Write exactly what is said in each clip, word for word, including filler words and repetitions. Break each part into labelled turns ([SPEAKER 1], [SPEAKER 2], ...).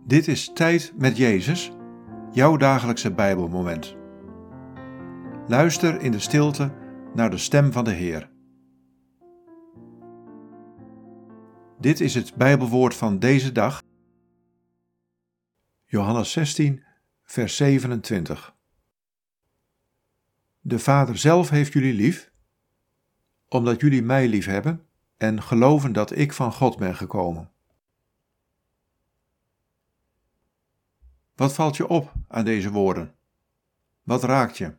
[SPEAKER 1] Dit is Tijd met Jezus, jouw dagelijkse Bijbelmoment. Luister in de stilte naar de stem van de Heer. Dit is het Bijbelwoord van deze dag. Johannes zestien, vers zevenentwintig. De Vader zelf heeft jullie lief, omdat jullie mij lief hebben en geloven dat ik van God ben gekomen. Wat valt je op aan deze woorden? Wat raakt je?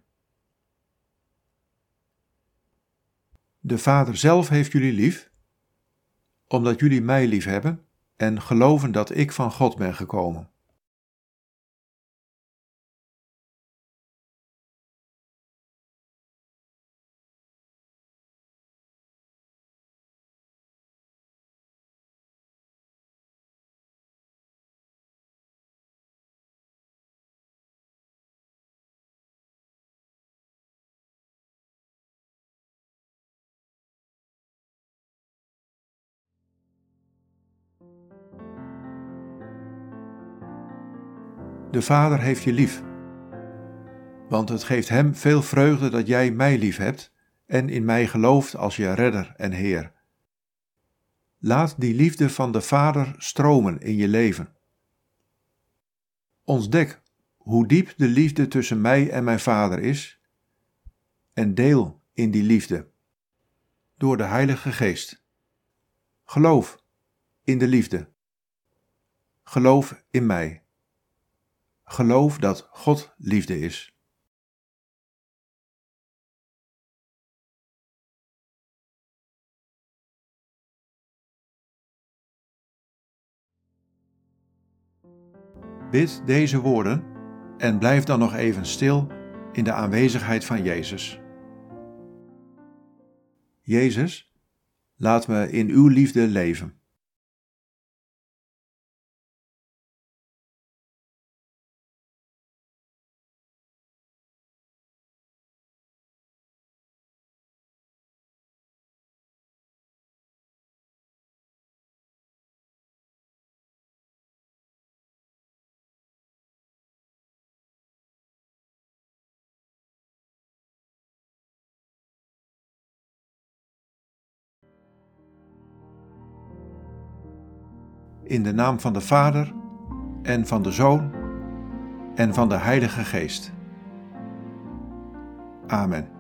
[SPEAKER 1] De Vader zelf heeft jullie lief, omdat jullie mij lief hebben en geloven dat ik van God ben gekomen. De Vader heeft je lief, want het geeft hem veel vreugde dat jij mij lief hebt en in mij gelooft als je redder en Heer. Laat die liefde van de Vader stromen in je leven. Ontdek hoe diep de liefde tussen mij en mijn Vader is en deel in die liefde door de Heilige Geest. Geloof in de liefde. Geloof in mij. Geloof dat God liefde is. Bid deze woorden en blijf dan nog even stil in de aanwezigheid van Jezus. Jezus, laat me in uw liefde leven. In de naam van de Vader en van de Zoon en van de Heilige Geest. Amen.